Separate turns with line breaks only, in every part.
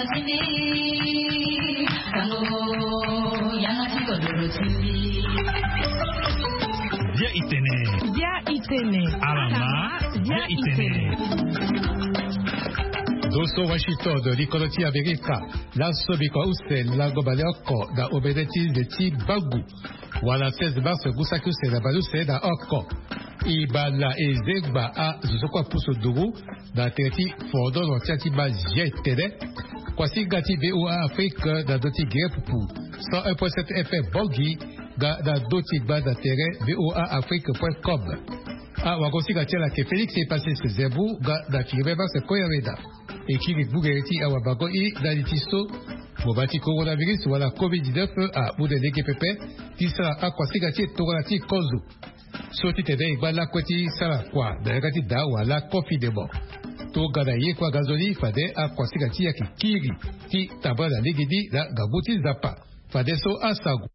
Dia itene. Alama. Dia itene. Doso Washington de Likoloti Amerika. La sobiko usen la gobaleoko da obedeti de ti bagu. Wala 16 mars gusakuse na baluse da oko. Ibala ezegba a zuzokwa puso duru da tereti fodo no tiati ba jetede. Kwasi gati BOA Afrique da doti grepupu. 101.7 FM Bogi da doti ba da tere voaafrique.com. A wagosi gati la ke Félix est passé ce zebu da fireba se koyareda. Ekiri bugereti awabago I da litiso mobati coronavirus wala COVID-19 a bude pepe tisala akwasi gati togonati kozu. Soti tede ibala kweti sala kwa da gati da wala kofi debo. To gada ye kwa gazoli fade akwasi gati ya kikiri ti tabada ligidi da gabuti zapa. Fade so asagu.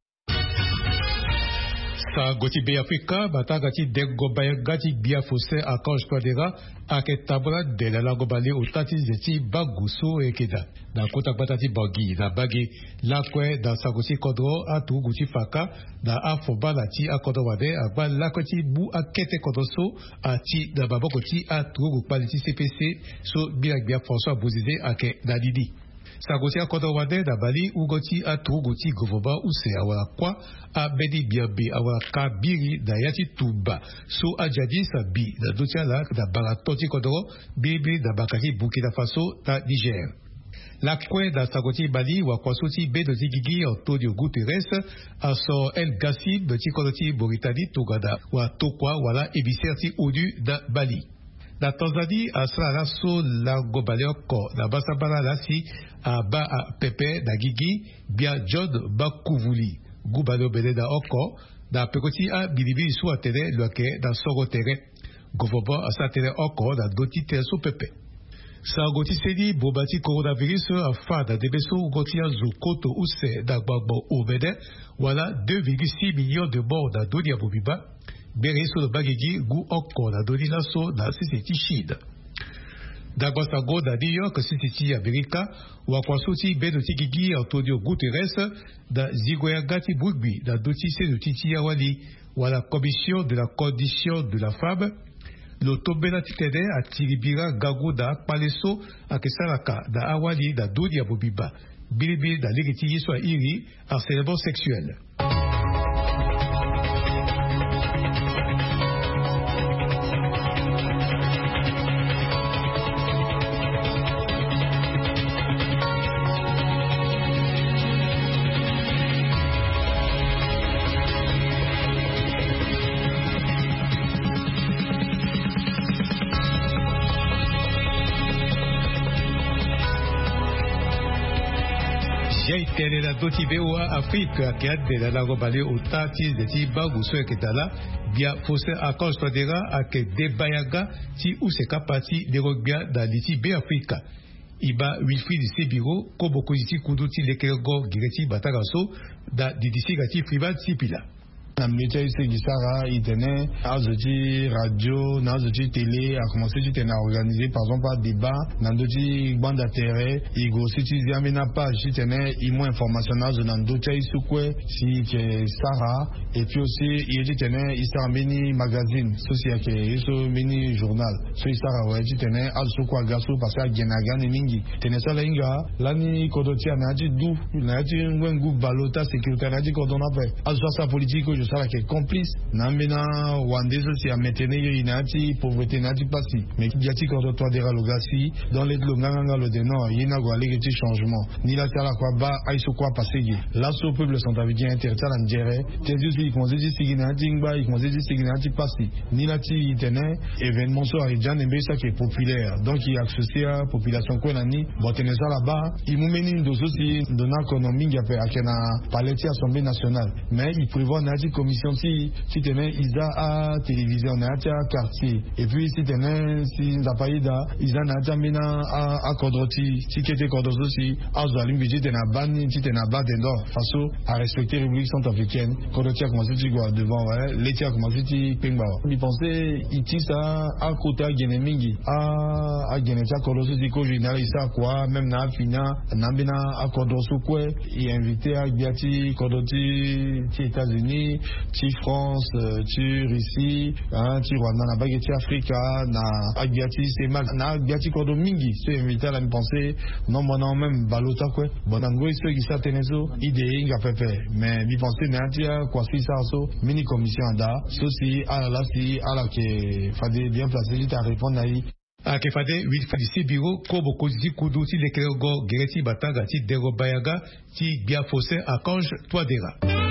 Sa goti be Afrika bata gati dego baya gati bia fose akanj twadera ake tabla de la lagobale utati zeti baguso ekeda. Da kota batati bagi da bagi lakwe da sagoti kodro atu guti faka da afoba la ti akodo wade agba lakoti bu akete kodoso ati da babokoti atu gukpaliti CPC so bia François Bozize ake da didi. Sagoti akodo wade da bali ugoti atu guti govoba use awala kwa a bedi biabe awala kabiri da yati tuba so ajadi sabi da dotia la da baratoti kodro bibi da bakari Burkina Faso ta Niger. La kwe da sagoti bali wa kwasoti be de zigigi Antonio Guterres aso El Gassib de tikodoti Boritani togada wa tokwa wala ebiserti odu da bali. Da Tanzanie asra la so la gobaleoko da basabala la si a ba a pepe da gigi bia jod bakuvuli gubalo bele da oko da pekoti a bilibi su atele loke da sogo tere govoba asa tere oko da doti tere so pepe. Sa goti sedi bobati coronavirus a fa da debeso goti a zukoto use da gbagbo obede wala 2,6 millions de morts da doni abobiba bere so da bagigi gu oko da doni laso da siseti shida. Dagwasago da New York City America wakwasoti bedoti gigi Antonio Guterres da zigoya gati bugbi da doti se doti wali wala commission de la condition de la femme lo tobela titede a tiribira gago da paleso akesalaka da awali da dodi abobiba bilibi da ligiti yiswa iri harcèlement sexuel. Jaitele la doti BOA Afrique qui a de la lagobale au tati de ti baguso eketala bia fose akos twadera ake debayaga ti useka pati de rogbia da liti be Afrika. Iba Wilfried Sebiro koboko iti kuduti lekergo gireti batagaso da didisi gati privat sipila.
Namlecha ise gisara itene azoti radio nazoti télé a commencé à organiser par exemple un débat nandoti bande d'intérêt igo siti zamena page itene imo information nazo nandocha isukwe si ke sara et puis aussi il itene isara mini magazine socia ke iso mini journal so isara wa itene azukwa gaso parce que genagan mingi tene sala inga lani kodoti anaji du naji ngwengu balota sécurité naji kodona pe azwa politique sala ke complice nambena wandezo si a maintenir inati pauvreté nati pasi mais yati ko to de ralogasi dans les longanga le de non yina go aller petit changement ni la sala kwa ba aiso kwa pasegi la so peuple centrafricain intertal en dirait tezu si konzi siginati ngba ikonzi siginati pasi ni la ti tene événement so arijan nembe ça qui est populaire donc il associé à population ko nani botene ça là-bas il mumeni ndozo si dona économique ya pe akena paleti assemblée nationale mais il prévoit nati commission si tenait Isa à télévision na tia quartier et puis si tenait si Zapaïda Isa na tia mina à Kodroti si qui était Kodroti si à Zalim budget na bani si tena bas d'endor façon à respecter la République centrafricaine. Kodroti a commencé devant ouais l'été a commencé pingba il pensait iti ça à côté Genemingi à Genetia Kodroti si ko général ça quoi même na fina na bina à Kodroti quoi il invité à Biati Kodroti ti États-Unis ti France ti Russie ti Rwanda na bagé ti Afrique na Biati c'est mal na Biati Kodroti mingi c'est invité à la penser non bon même balota quoi bon en gros ceux qui s'attendent so idée inga pepe mais bi penser na ti quoi si ça so mini commission da ceci à la si à la que fallait bien placer juste à répondre à
ke fade 8 fadisi bureau ko boko di kudu ti lekere go gereti batanga ti dero bayaga ti bia fossé Archange Touadéra.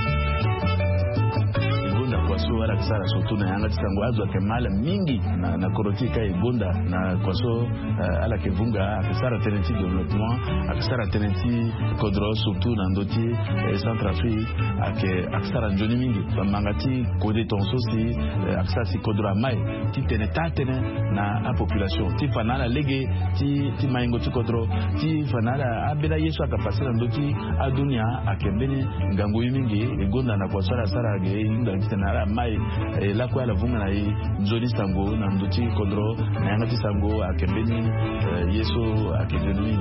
Kwaso wala kisara soto na yanga tisango azo akemala mingi na korotika ebonda na kwaso ala kevunga akisara tenenti développement akisara tenenti kodro surtout na ndoti Centrafrique akisara njoni mingi bamangati kode tonso si akisara si kodro mai ti tene na a population ti fanala lege ti maingo ti kodro ti fanala abela yesu akapasira ndoti adunia akembeni ngango mingi egonda na kwaso ala sara ge inda kitana mai la kwa la vunga na nzoni sango na nduti kodro na yanga sango akembeni yeso akejeni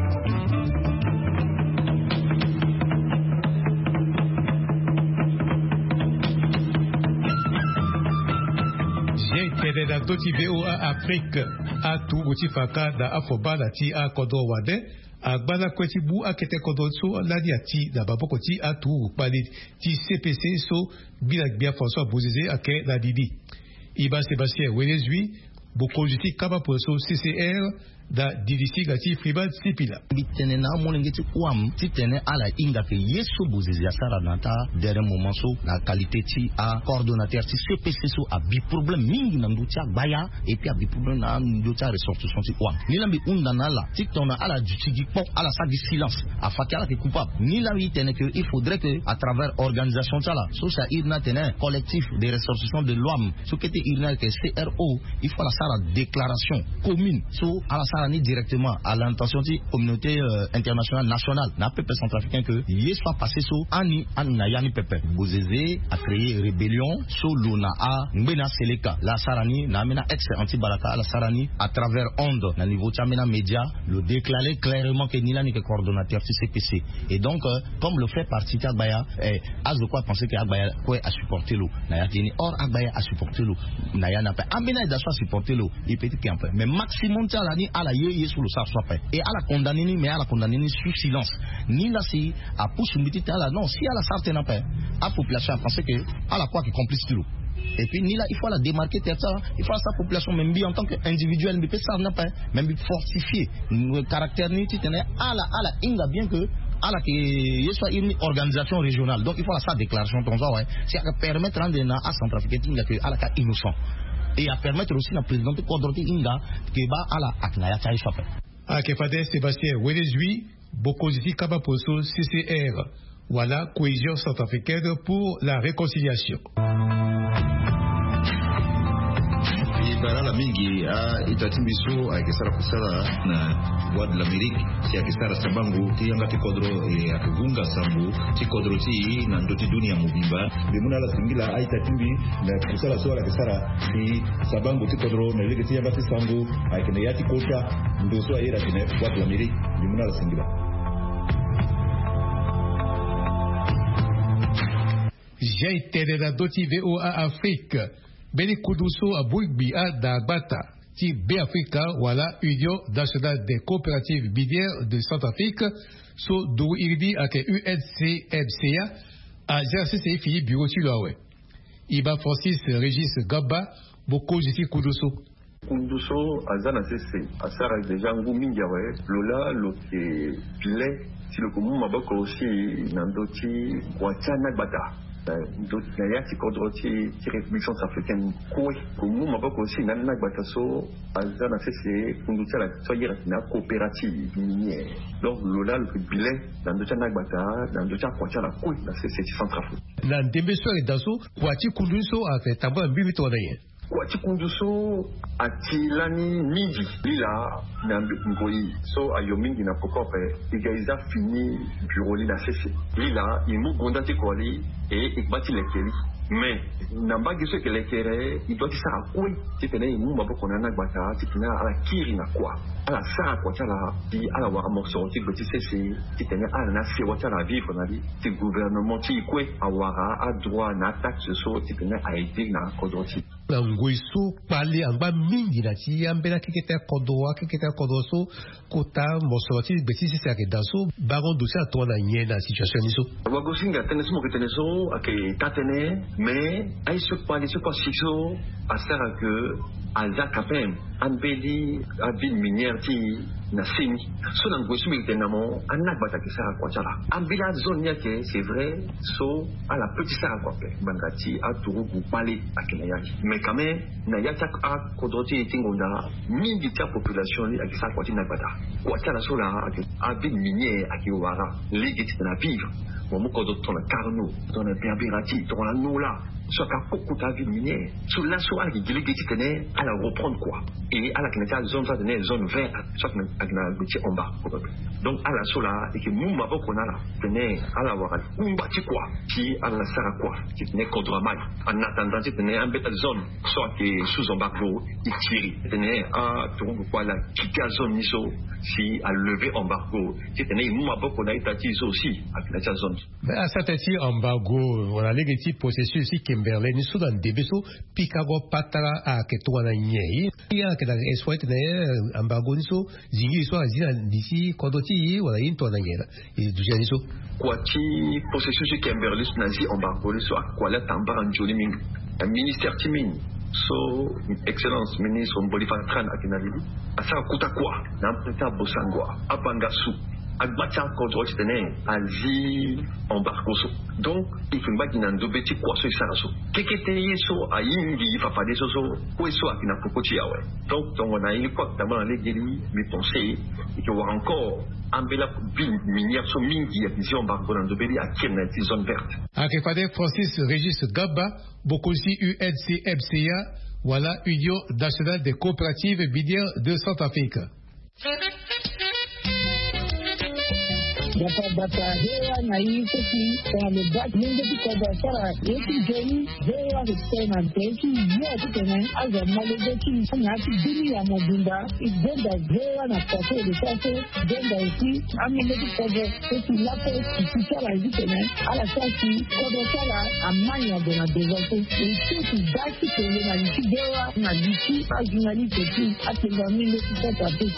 j'ai da doti VOA Afrique a tout utifaka da afobala ti a kodro wade agbala kweti bu akete kodotso ladi ati da baboko ti atu pali ti CPC so bilak bia François Bozizé ake la Didi Iba Sébastien Wenezui boko jiti kaba poso CCR da DDC gati Fribad Sipila
bitene na molengeti kwam titene ala inga ke yeso Bozizé asara nata dere moment so la qualité ti a coordonnateur ti CPC so a bi problème mingi na nduti baya et puis a bi problème na nduti ressortissant ti kwam ni lambi undana la titona ala jutigi pop ala sa di silence a fakala ke coupable ni la tene que il faudrait que à travers organisation tala so ça irna tene collectif de ressortissants de l'OAM so que te irna que CRO il faut la sala déclaration commune so ala ni directement à l'intention de la communauté internationale nationale na peuple centrafricain que y soit passé so ani na yani peuple Bozizé a créé rébellion so luna a ngena seleka la sarani na mena ex anti baraka la sarani à travers onde na niveau chamena média le déclarer clairement que ni la ni que coordonnateur CPC et donc comme le fait partie Agbaya as de quoi penser que Agbaya quoi a supporter l'eau na yatini or Agbaya a supporter l'eau na yana pas amena da soit supporter l'eau il peut être un peu mais maximum tala ni ala ye sous le sar soit fait et à la condamner ni mais à la condamner ni sous silence ni là si à pousse miti là non si à la sarte n'a pas à population penser que à la quoi qui complice tout et puis ni là il faut la démarquer ça il faut sa population même bien en tant qu'individuel mais ça n'a pas même fortifier le caractère ni titane à la inga bien que à la que soit une organisation régionale donc il faut la sa déclaration comme ça ouais c'est à permettre à Centrafrique que à la cas innocent et à permettre aussi la présidente Kodroti Inga qui va à la Aknaya Taïfape.
A Kefade Sébastien Wenezui, Bokoziti Kabaposo CCR, voilà cohésion centrafricaine pour la réconciliation.
Barala mingi itatimbiso akisara kusala na voix de l'Amérique si akisara sabangu ti yanga ti kodro akivunga sambu ti kodro ti na ndoti dunia mubimba bimuna la singila itatimbi na kusala so akisara ti sabangu ti kodro na lege ti yanga ti sambu akene yati kosha ndoso ayera tine voix de l'Amérique bimuna la singila.
J'ai été de la doti VOA Afrique. Beni Kuduso a Bougbi a Dagbata, ti B-Africa, voilà, Union nationale des coopératives minières de Centrafrique, so do irdi a ke UNCMCA, a JCCI fini bureau Tulawe. Iba Francis Régis Gaba, Boko Jiti Kuduso.
Kuduso, a Zana CC, a Sarah de Jango Mingawe, Lola, lo ke pile, si le commun maboko aussi, Nandoti, Wachana Bata. D'ailleurs, c'est quand on dit République centrafricaine, quoi, comme nous, on aussi n'a pas de batasso, à Zana, c'est qu'on doit la coopérative minière. donc lola le bilan dans le chana bata dans le chana kwacha la koi na c'est centrafrique
na ndembe so e daso kwachi kunduso a fait tamba mbibi to daye
kwachi kunduso atilani midi lila na ngoi so ayo mingi na pokope igaiza fini bureau li na cc lila imu gonda ti kwali et ikbati lekeli mais nambagi ce que l'éclairé il doit dire ça à quoi tu tenais une mumba pour qu'on a bata tu tenais à la kiri na quoi à la ça quoi tu la dit à la voir morceau tu petit c'est tu tenais à la nation tu la vivre na dit tu gouvernement tu quoi à wara à droit na taxe so tu tenais à aider na kodoti
na ngoiso pale amba mingi na ti ambela keketa kodoso kota morceau tu petit c'est que daso baron dossier à toi na nyena situation niso
wagosinga tenais mo keteneso ake tatene mais aïe pas chiso à ça que Alza Kapem Ambeli Abin Minière ti na sini so na ngosu militenamo anak bata ke sara kwa chala ambila zone yake c'est vrai so à la petite sara kwa pe bangati a turu ku pale akina yaki mais quand même na yaka a kodoti tingonda mingi ta population ni akisa kwa tina bata kwa chala so la abin minière akiwara legit na vivre mon kodoto na karno dans la berbérati dans la nola soit qu'à beaucoup ta vie minière sur la soirée qui délégué qui tenait à la reprendre quoi et à la kineta zone ça tenait zone verte soit avec la petit en bas donc à la sola et que nous m'avons qu'on a là tenait à la voir un bâti quoi qui à la sara quoi qui tenait contre mal en attendant qui tenait un bête zone soit qui sous embargo il tire tenait à tout quoi la quitter zone niso si à lever embargo qui tenait nous m'avons qu'on a été aussi avec la zone
mais à cette embargo on a les petits processus ici Kimberley ni sudan debeso pikago patara a que toi na nyei ya que la eswait ne embargo ni so zingi so azina d'ici kodoti wala into na ngela et du janiso
kwati processus Kimberley nazi embargo so akwala tamba njoli ming ministère timin so excellence ministre Bolivar Tran akinali asa kutakwa na mpeta bosangwa apangasu agbacha contrôle tenait azi embargo so donc il faut pas qu'il n'en dobeti quoi so ça kekete yeso ayingi fafade so so akina kokoti yawe donc on a eu quoi d'abord les guéris mais penser et que voir encore ambela ville minière so mingi ya vision embargo dans dobeli à Kenya zone verte
akefade Francis Régis Gaba bokosi UNCMCA voilà Union nationale des coopératives minières de Centrafrique.
Bata hewa na hii sisi kwa mbaki mingi kwa biashara yetu jeni hewa tena teki yote tena aza malegechi na kidini ya mabunda ibenda hewa na kwa ile sasa benda hii ameleji kwa sisi lapo kisara hizi tena ala sasa kwa biashara amani ya dona develop sisi basi tena na hewa na disi ajinali teki atenga mingi kwa tatu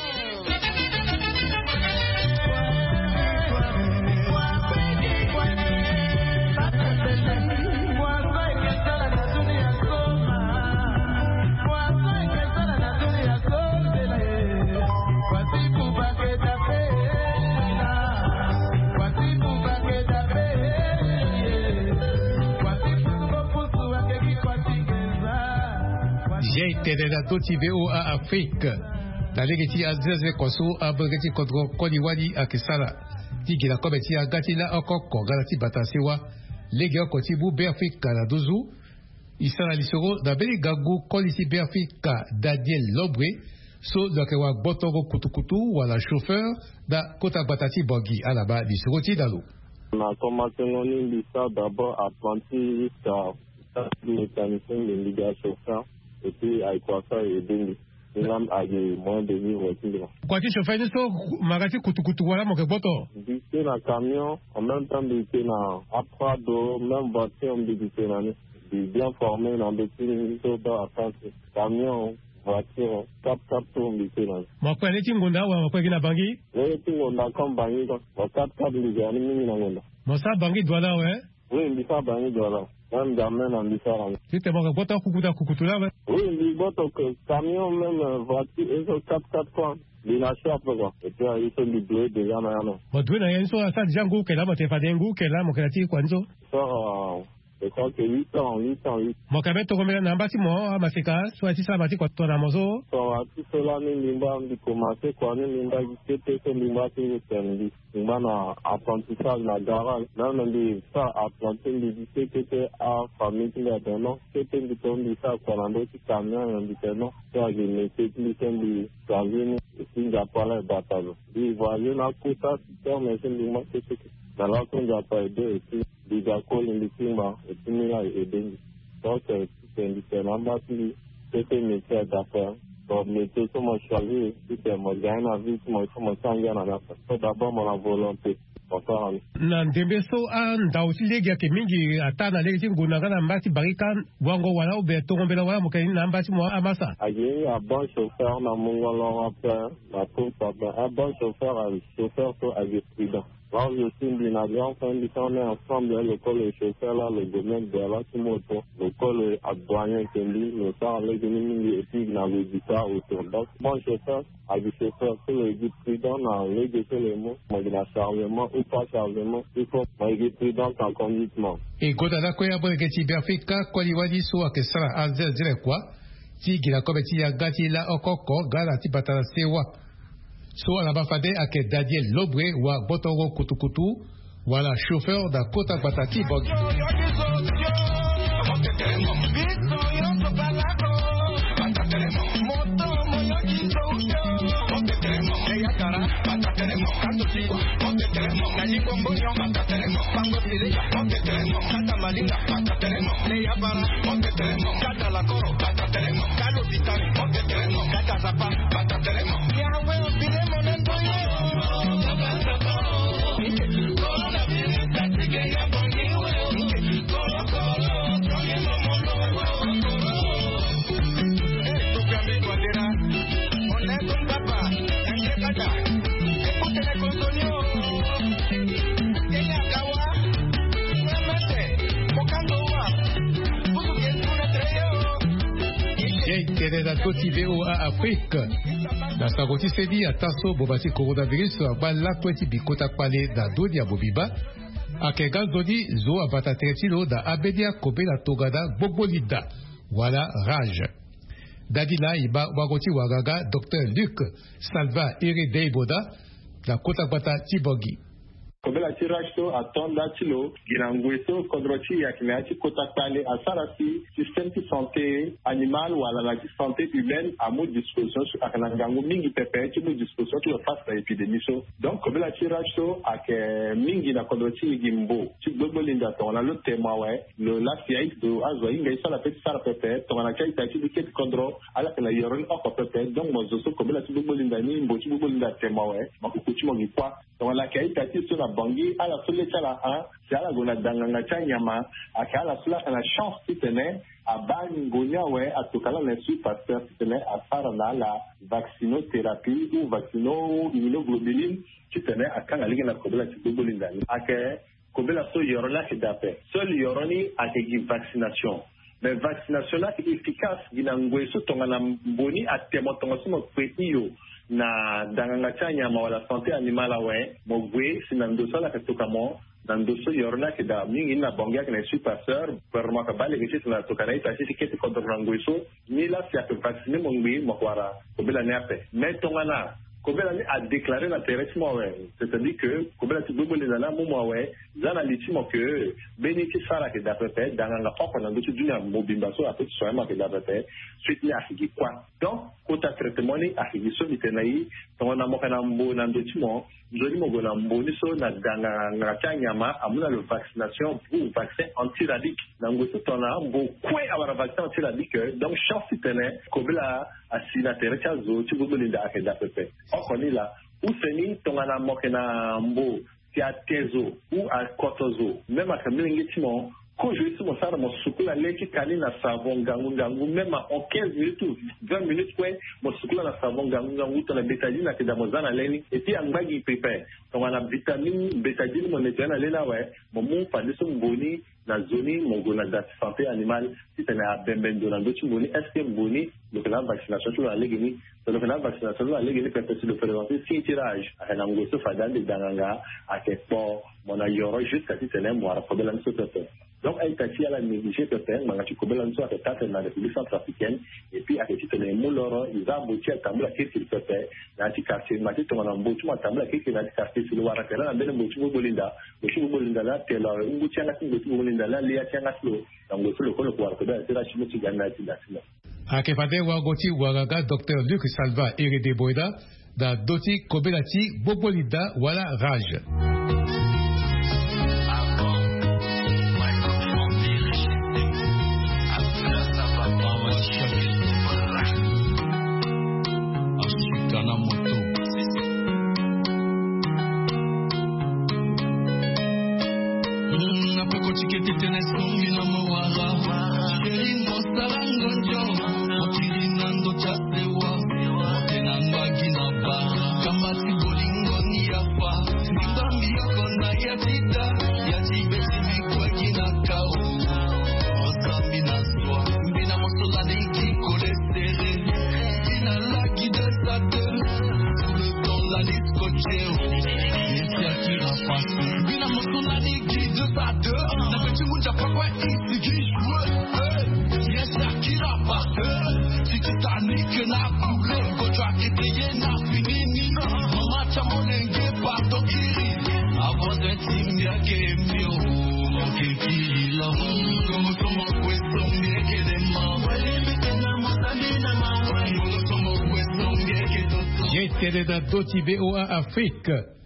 J'ai été là motivé à Afrique. Dans les petits azes koso abogati kodro kodiwadi akisala. Tigi la kometi agati la okoko galati batasewa. Lege okoti bu Afrika la dozu. Isala lisoro da beli gagu kolisi Afrika Daniel Lobre. So dokewa botogo kutukutu wala chauffeur da kota batati bogi alaba lisoro ti dalo.
On a commencé l'ISA d'abord à planter jusqu'à mécanicien de Liga chauffeur. Et puis, avec quoi ça, et bien, il a des moyens de vivre aussi.
Quoi tu chauffeur, nous sommes marati kutukutu wala mon boto.
Visiter un camion, en même temps, visiter un aprado, même voiture, on visiter un bien formé, dans des petits dans la camion, voiture, 4x4 on visiter un.
Ma quoi, les tingonda ou ma quoi, qui bangi?
Les tingonda comme bangi, 4x4 les gars, les minangonda.
Mon ça bangi doit là, ouais?
Oui, il dit ça bangi doit là. Même gamin en différent.
Tu t'es bon, boto kukutu là, ouais?
Oui, il boto que camion, même voiture, ils ont 4x4 quoi. Il lâche après quoi. Et puis, ils sont libérés déjà, maintenant.
Bon, tu n'as rien sur ça, déjà, goût, qu'elle a, mon téléphone, goût, qu'elle a, mon créatif, quoi, ça?
Ça, Je crois que 8 ans.
Mokabe tokomela na mbasi mo masika soit ça bati kwa tona mozo.
So tout cela ni limba ndi commencer quoi ni limba c'était que limba qui était limba na apprentissage na garage. Là on dit ça apprendre ndi c'était à famille qui est non. C'était ndi tondi ça kwa ndo ti camion ndi non. Ça je mettais plus ndi camion et nga pala batalo. Di voyez na kuta c'est mais c'est limba c'est dans la qu'on a pas aidé et puis déjà collé les timba et puis là aider. Donc c'est différent bâti c'est métier d'affaires. Donc métier que moi choisi c'est moi gagne la vie moi comment ça gagne la vie. D'abord mon volonté.
Na ndembeso anda usilegia ke mingi atana legi nguna kana mbati barikan wango wala ubeto ngombela wala mukani na mbati mo amasa.
Aye un bon chauffeur na mongolo après la tout un bon chauffeur so avec prudent. Là, je suis une alliance, on est ensemble, l'école est chauffeur, là, le domaine de la Timoto, l'école à douanier, le temps, les ennemis, et puis, il y a le guitare autour. Donc, bon chauffeur, avec chauffeur, c'est le guide prudent, dans les deux éléments, il y a chargement ou pas chargement, il faut, il y a prudent en conduitement.
Et quand on a quoi, il y a des Africains, quoi, il y a des soins, que ça, à dire quoi, si, il y a comme il y a gâti là, encore, gala, tipata, c'est quoi. So anabafade ake Daniel Lobre wa Botoro Kutukutu wala chauffeur da Kota Bataki Bog. Da Côte à Afrique. La Sagoti se dit à Tasso Bobati coronavirus à la Poiti Bikota Pale da Dodia Bobiba. A Kegal Dodi Zo Abata Tretilo da Abedia Kobela Togada Bobolida. Voilà Rage. Dadila Iba Wagoti Wagaga Dr. Luc Salva Ere Boda la Kota Bata Tibogi.
Kobela tirachto atonda tilo ginangweso kodrochi yakimeachi kotakpale asarasi système de santé animale ou à la santé humaine à mon disposition sur akanangango mingi pepe ci mon disposition sur face à l'épidémie so donc kobela tirachto ak mingi na kodrochi gimbo ci dobolinda to na le tema ouais le la fiaix do azoi ngai sala petite sara pepe to na kai tachi diket kodro ala kala yoron oko pepe donc mo zo kobela ci dobolinda ni mbo ci dobolinda tema ouais makuku ci mo gikwa to la kai tachi so bangi ala sule chala a chala gona danganga chanyama akala sula kana chance titene abani ngonya we atokala na su pasteur titene afara na la vaccinothérapie ou vaccino immunoglobuline titene akanga ligena kobela tidobolinda ake kobela so yorona kidape seul yoroni ake gi vaccination mais vaccination là est efficace ginangwe so tongana mboni atemo tongosumo kwetiyo na danganga chanyama wala santé animale we mogwe sinandoso la katokamo nandoso yorna ke da mingi na bongia ke na superseur per makabale ke tuna tokana ita sisi ke ko dorangweso ni la sia ke vacciner mongwe mokwara kobela nepe mais tongana kobela a déclaré l'intérêt ouais c'est-à-dire que kobela tu dobo les ala mo ouais zana litimo que bénéfice sala ke da pepe danganga poko na ndoto dunia mobimba so a petit soema ke da pepe suite ni afiki kwa donc kota traitement ni afiki so bitenai tongana mo kana mbo na ndotimo joli mo gona mbo ni so na danganga chanyama amuna le vaccination pour vaccin anti-rabique nango so tona mbo kwe awara vaccin anti-rabique donc chance tene kobela asina tere chazo ci dobolinda ke da pepe okoni la useni tongana mo kana mbo ti a tezo ou a kotozo même à kamlingi timo ko je suis mon sara mo sukula leki kani na savon gangu même en 15 minutes ou 20 minutes ouais mo sukula na savon gangu to na betadine na keda mozana leni et puis angbagi pepe donc on a vitamine betadine mo netana lela ouais mo mu paliso mboni na zoni mo gona da santé animale si tena bembendo na ndochi mboni est-ce que mboni donc la vaccination sur la legini donc la vaccination sur la legini peut se le présenter si tirage à na ngoso fadande dananga à quelque part mon ayoro jusqu'à si tena mo ara problème sur Donc, elle t'a la négligé de faire, mais tu connais l'anneau à ta dans la République centrafricaine, et puis à ce titre, les mouleurs, ils ont abouti à Tamboula qui est fait, dans le quartier, mais tu as un beau à Tamboula qui est dans le quartier, sur le Warakana, dans le Bouchou Bolinda, là, t'es là, un bout à la Bouchou Bolinda, là, les Atianaslo, dans le col de Warakana, c'est la chimie qui gagne la Tinasina.
A Kefade Wagoti Waraga, Dr. Luc Salva Erede Boida, da Doti Kobelati Bobolida Wala Raj. Da Doti BOA Afrique,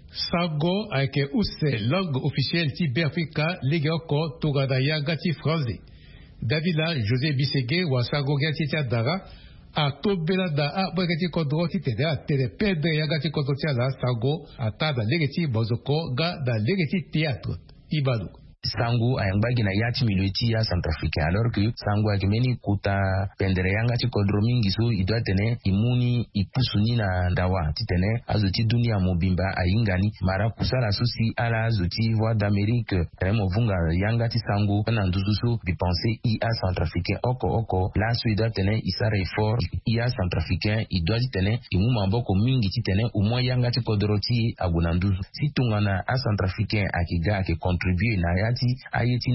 Sago avec Ousse, langue officielle Tibé-Africa, Légioko, Togadaya, Gati Français. Davila, José Bisségué, ou Sago Gati Dara, a Tobela da Abagati Kodroti, Teda, Telepedre Yagati Kodotiala, Sago, a Tada Legeti, Bozoko, Ga, da Legeti Théâtre, Ibadou.
Sangu ayambagi na yati milweti ya Centrafrique alors que sangu akimeni kuta pendere yanga ti kodromingi so idwa tene imuni ipusuni na ndawa titene azoti dunia mobimba ayingani mara kusala susi ala azoti voix d'Amérique remo vunga yanga ti sangu na nduzusu bipenser IA Centrafricain oko la so idwa tene isara effort IA Centrafricain idwa tene imu mamboko mingi titene umwa yanga ti kodroti agunanduzu situngana a Centrafricain akiga ake contribuer na yati ayeti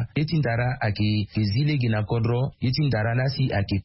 ndara ake zile gina kodro yeti ndara nasi ake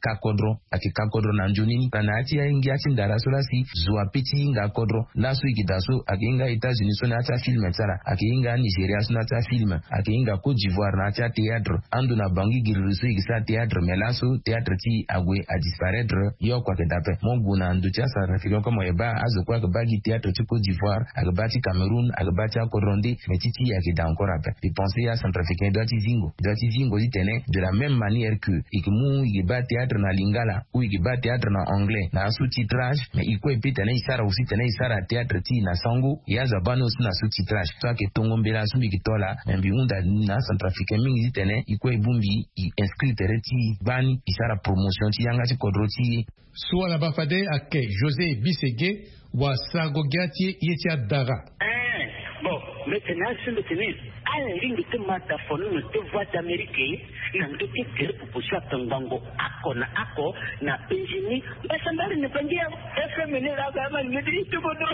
kakodro na njonini kana ati aingi ati ndara so lasi zuwa peti inga kodro laso ikidaso ake inga États-Unis so na ata film tsara ake inga Nigeria so na ata film ake inga Côte d'Ivoire na ata théâtre ando na bangi giriso ikisa théâtre melaso théâtre ti agwe a disparaître yo kwa kedape mongu na ndutia sa rafiki kama yeba azo kwa bagi théâtre ti Côte d'Ivoire akabati Cameroun akabati Kodronde metiti yake da encore ape penser à Centrafricain doit zingo ditene de la même manière que ikimu ikiba théâtre na lingala ou ikiba théâtre na anglais na sous-titrage mais iko epitene isara aussi tene isara théâtre ti na sango yaza bano aussi na sous-titrage soit que tongombela sumbi kitola mbi unda na Centrafricain mingi ditene iko ebumbi inscrire ti bani isara promotion ti yanga ti kodroti
soit la bafade ake José Bisségué wa Sago Gati yetia dara.
Bon, maintenant, je le tenais. À la ligne de Matafon, de voix d'Amérique, n'a pas été clair pour pousser Tangango, Ako, na Péjini, mais ça m'a ne pas dire, FMN, la gamme, me dit tout bon.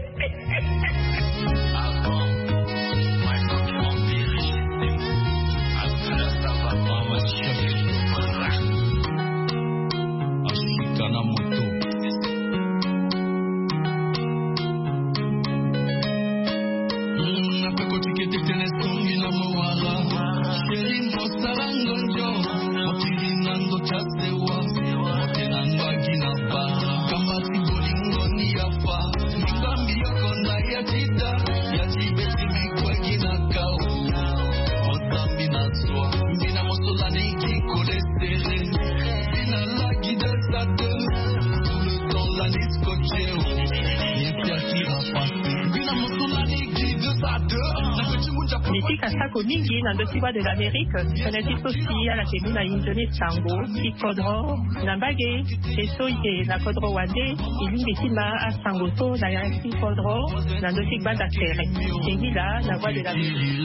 Mingi na dosi de l'Amérique, connaît aussi à la télé na Indonésie Sango, Ikodro, Nambage, Esoye, na Kodro Wade, Ilingetima à Sangoto, na Yansi Kodro, na dosi Bandatere. Tengila, la voix de l'Amérique.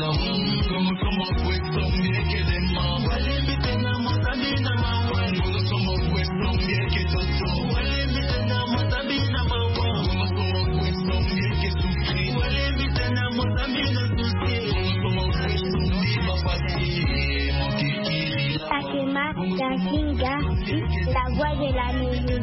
Yasinga, la voix de la musique.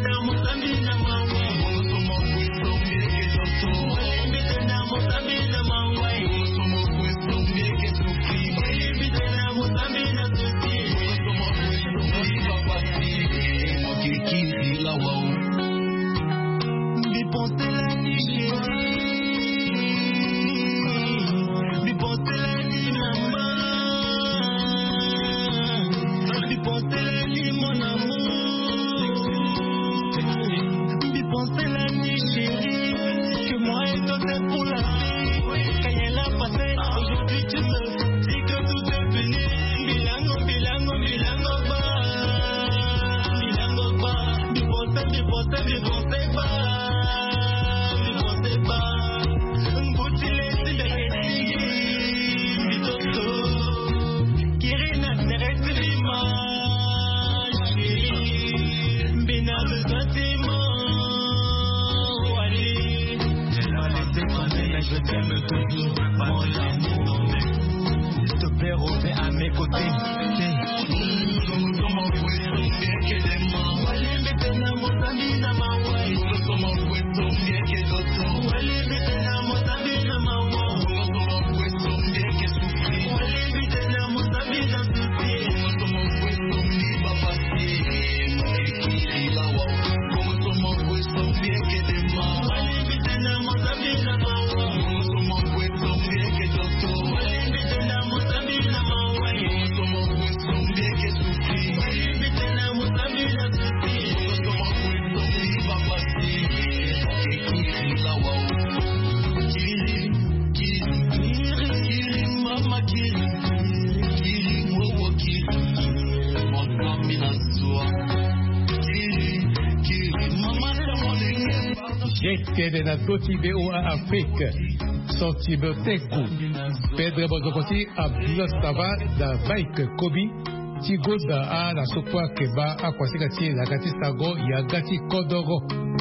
J'étais na doti BOA Afrique, Santibeteku, Pedro Bozokoti, Abdullah Stava, da Bike Kobi, Tigo da A, la Sopwa Keba, Akwasika la Gati Sago, Yagati Kodoro.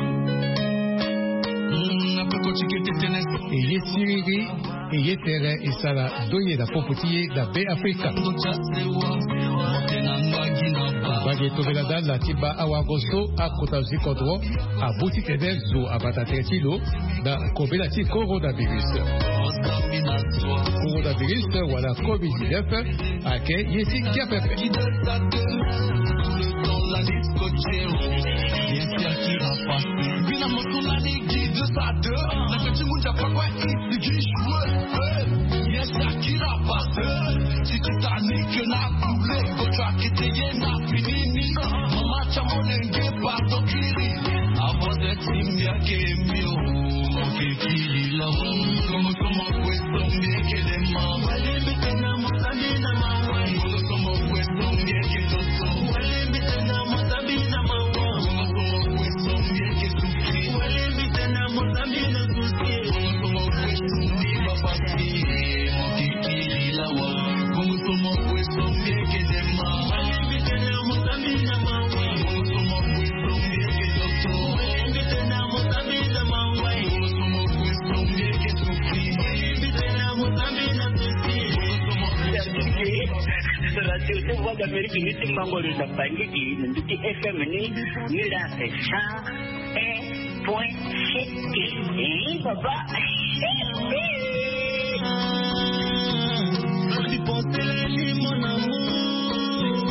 Et Siriri, et Tere, et Sala, Doye, la Popotier, da B Africa. Bagi Tovelada, la Tiba Awagoso, a Kotazi Kodro, a Boutikede, Zo, a Batatetilo, da Kobelati coronavirus. Coronavirus, voilà COVID-19, a Ke Yesi Kiapepe.
Si tu t'as niqué, n'a coulé, quand tu as quitté, n'a fini, maman, tu as mon engue, pas ton kiri. Avant d'être simia, qui est mieux, qui kiri, là, comme question, bien que des mamans. Allez, mais n'a mon ami, n'a ma ouais. Comme question, bien que d'autres. Allez, mais n'a mon ami, n'a ma ouais. Comme question, bien que souffrir. Allez, mais n'a mon ami, n'a souffrir. Comme question, bien que passer.
Radio Voix d'Amérique ni Mango de la Bangi ni FM ni la 101.7 papa
Di penser la nuit mon amour,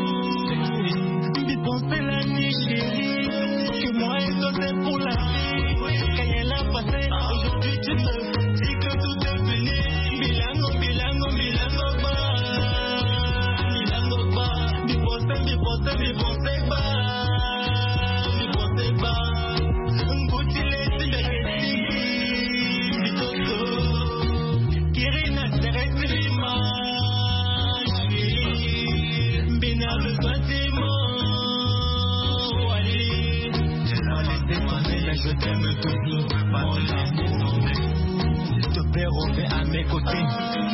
di penser la nuit chérie, que moi et toi c'est pour la vie. Quand elle a passé, aujourd'hui tu me dis que tout est fini. Bilango, bilango, bilango ba. Mi pensez pas. Mbutile si bekesi, bitoko. Kirina terrestre l'image, bina le bâtiment. Wally, je l'ai laissé passer, mais je t'aime toujours. Mon amour, je te perds à mes côtés.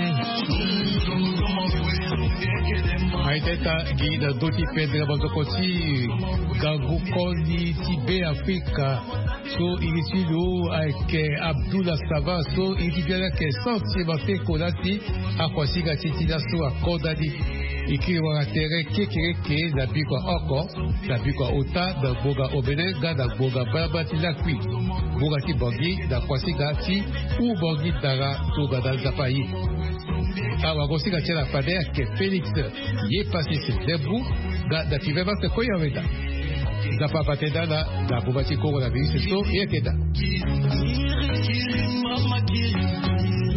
Aiteta Guida Doti Pedra Bozokoti, Gagukoli Tibé Africa, so Irisilu, Aike Abdullah Sava, so Iribiala Ke Santi Bate Kolati, Akwasiga Titila, so Akodadi. ikiwa tere kekeke da biko oko da biko ota da boga obene ga da boga baba ti lakwi boga ti bogi da kwasiga ti u bogi daga toga da zapai awa gosiga tela padea ke Felix ye passé ce debout ga da tiveva se koya weda zapa pateda da boga ti coronavirus so ye keda